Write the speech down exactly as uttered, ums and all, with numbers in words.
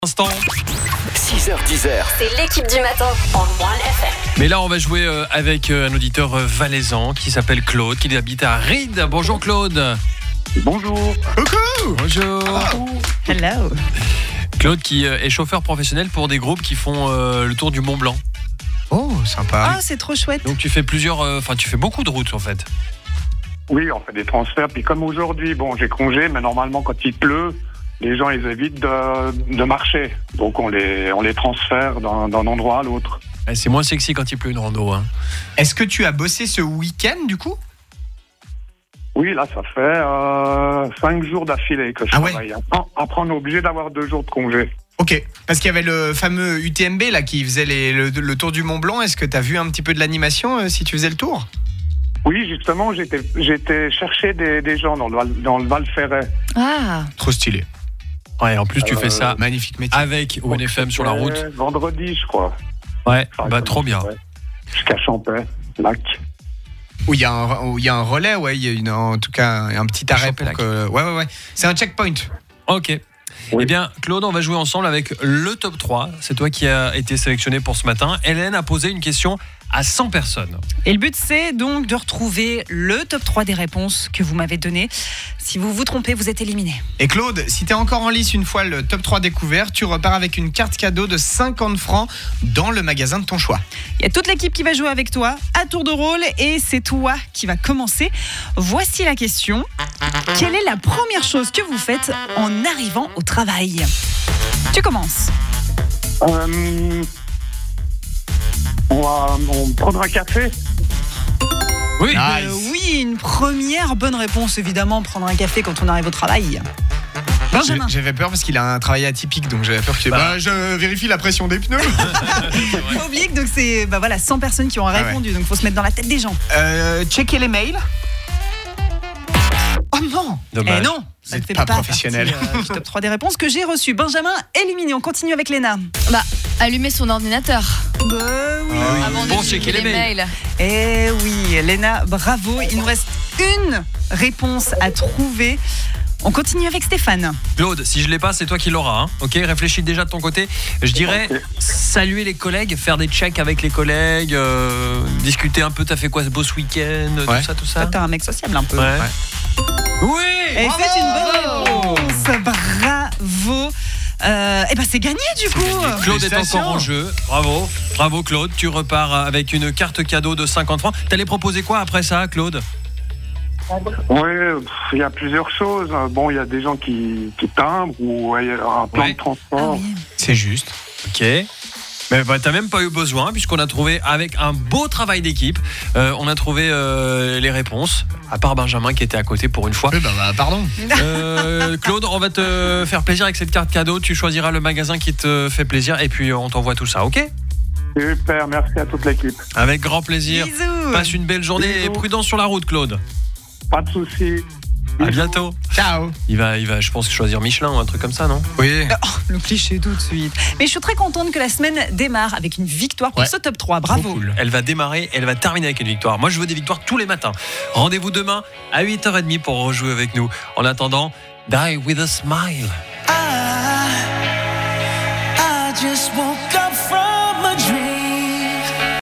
Instant. six heures dix. C'est l'équipe du matin en One F M. Mais là, on va jouer euh, avec euh, un auditeur euh, valaisan qui s'appelle Claude, qui habite à Ried. Bonjour Claude. Bonjour. Coucou. Bonjour. Hello. Claude qui euh, est chauffeur professionnel pour des groupes qui font euh, le tour du Mont Blanc. Oh, sympa. Ah, c'est trop chouette. Donc tu fais plusieurs, enfin euh, tu fais beaucoup de routes en fait. Oui, on fait des transferts. Puis comme aujourd'hui, bon, j'ai congé, mais normalement, quand il pleut, les gens, ils évitent de, de marcher. Donc on les, on les transfère d'un, d'un endroit à l'autre. Eh, c'est moins sexy quand il pleut une rando. Hein. Est-ce que tu as bossé ce week-end du coup ? Oui, là, ça fait euh, cinq jours d'affilée que je Ah ouais. travaille. Après, après, on est obligé d'avoir deux jours de congé. Ok, parce qu'il y avait le fameux U T M B là qui faisait les, le, le tour du Mont Blanc. Est-ce que tu as vu un petit peu de l'animation euh, si tu faisais le tour ? Oui, justement, j'étais, j'étais chercher des, des gens dans le, Val, dans le Val Ferret. Ah, Trop stylé. Ouais, en plus tu Euh, fais ça Magnifique métier. avec O N F M sur la route. C'était vendredi, je crois. Ouais, Enfin, bah trop bien. ouais. Jusqu'à Champais, lac. Où il y a un, où il y a un relais, ouais, il y a une, en tout cas un petit arrêt pour Champelac. que. Ouais, ouais, ouais. C'est un checkpoint. Ok. Oui. Eh bien, Claude, on va jouer ensemble avec le top trois. C'est toi qui as été sélectionné pour ce matin. Hélène a posé une question à cent personnes. et le but c'est donc de retrouver le top trois des réponses que vous m'avez données. Si vous vous trompez, vous êtes éliminé. Et Claude, si t'es encore en lice une fois le top trois découvert, tu repars avec une carte cadeau de cinquante francs dans le magasin de ton choix. Il y a toute l'équipe qui va jouer avec toi à tour de rôle et c'est toi qui va commencer. Voici la question. Quelle est la première chose que vous faites en arrivant au travail ? Tu commences. Euh, on va on prendre un café. Oui. Nice. Euh, oui, une première bonne réponse évidemment, prendre un café quand on arrive au travail. Benjamin. J'avais peur parce qu'il a un travail atypique, donc j'avais peur que Bah. bah, je vérifie la pression des pneus. Pas oublier que donc c'est bah voilà, cent personnes qui ont Ah ouais. répondu, donc faut se mettre dans la tête des gens. Euh, checker les mails. Oh non. Dommage. Eh non, ça Vous ne fait êtes pas pas professionnel. partie, euh, du top trois des réponses que j'ai reçues. Benjamin, éliminé. On continue avec Léna. Bah, allumer son ordinateur Bah oui. Ah oui. avant Bon, de checker les mails. Eh oui, Léna, bravo. Il nous reste une réponse à trouver. On continue avec Stéphane. Claude, si je l'ai pas, c'est toi qui l'auras. Hein. Ok, réfléchis déjà de ton côté. Je dirais Ok. saluer les collègues, faire des checks avec les collègues, euh, discuter un peu. T'as fait quoi ce beau ce week-end, Ouais. tout ça, tout Toi, ça. t'es un mec sociable un peu. Ouais. Oui. Et Bravo. c'est une bonne réponse. Bravo. Euh, et ben c'est gagné du coup. Claude est Félicitations. encore en jeu. Bravo, bravo Claude. Tu repars avec une carte cadeau de cinquante francs. T'allais proposer quoi après ça, Claude ? Oui, il y a plusieurs choses. Bon, il y a des gens qui, qui timbrent ou ouais, un plan Oui. de transport. Ah oui. C'est juste. Ok. Mais bah, t'as même pas eu besoin puisqu'on a trouvé avec un beau travail d'équipe, euh, on a trouvé euh, les réponses. À part Benjamin qui était à côté pour une fois. Oui, bah, bah, pardon. Euh, Claude, on va te faire plaisir avec cette carte cadeau. Tu choisiras le magasin qui te fait plaisir et puis on t'envoie tout ça, ok ? Super, merci à toute l'équipe. Avec grand plaisir. Bisous. Passe une belle journée et Bisous. prudence sur la route, Claude. Pas de soucis. À bientôt. Ciao. Il va, il va, je pense, choisir Michelin ou un truc comme ça, non ? Oui. Oh, le cliché tout de suite. Mais je suis très contente que la semaine démarre avec une victoire pour Ouais. ce top trois. Bravo. Cool. Elle va démarrer, elle va terminer avec une victoire. Moi, je veux des victoires tous les matins. Rendez-vous demain à huit heures trente pour rejouer avec nous. En attendant, Die with a smile.